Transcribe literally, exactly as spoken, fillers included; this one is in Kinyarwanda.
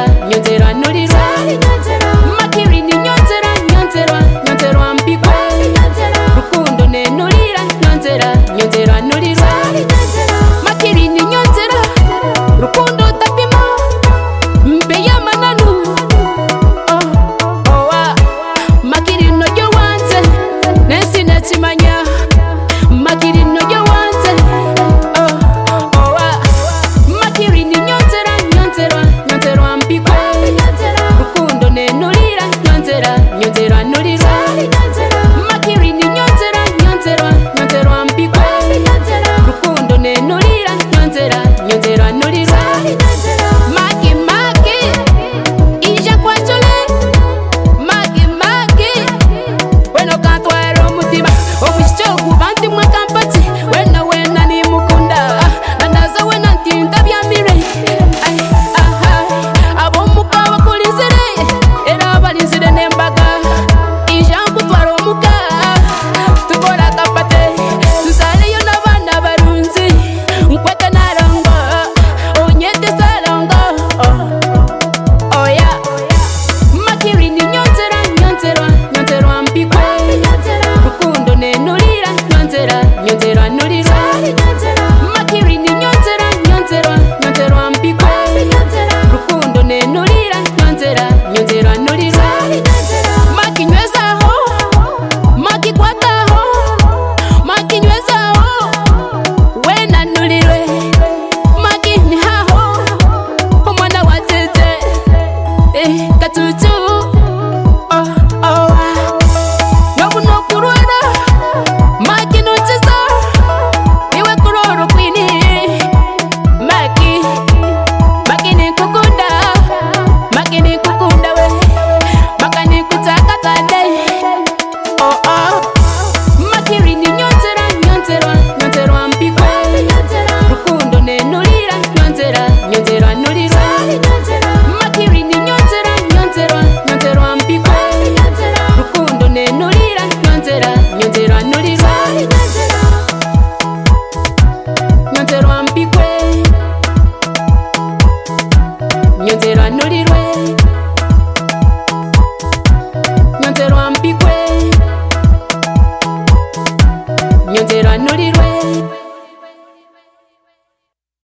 nyonzera nyonzera nulirwa makiri ni nyonzera nyonzera nyonzera mbikwe rukundo nenulira nyonzera nyonzera nulirwa makiri ni nyonzera rukundo tapima mbeya mananu oh oh ah makiri no yo wanze nesi netimanya makiri no yo wanze oh oh ah makiri ni nyonzera nyonzera nyonzera mbikwe rukundo nenulira nyonzera nyonzera nulirwa makiri ni nyonzera nyonzera nyonzera mbikwe rukundo nenulira nyonzera nyonzera nulirwa maki maki ija kwachole maki maki weno kantwero mutima obisho kubanti mwa kampati wena wena ni mukunda nandaza wena ntinda byamire ai aha abo mukawa kulizire era balizire nembaga ija kutwaro muka tukora kapate tusale yo nabana barunzi nkweta narongo onyete salongo oh oh yeah makiri ni nyonzera nyonzera nyonzera mbikwe rukundo nenulira nyonzera nyonzera nulirwa makiri ni nyonzera nyonzera nyonzera mbikwe rukundo nenulira nyonzera nyonzera nulirwa makinywezaho makikwataho makinywezaho wena nulirwe makinihaho omwana watete eh katutu oh oh nobuno kurwara makinutiza iwe kuroro kwini maki makini kukunda makini kukunda we makani kutaka tade oh oh makiri ni nyonzera nyonzera nyonzera mbikwe rukundo nenulira nyonzera nyonzera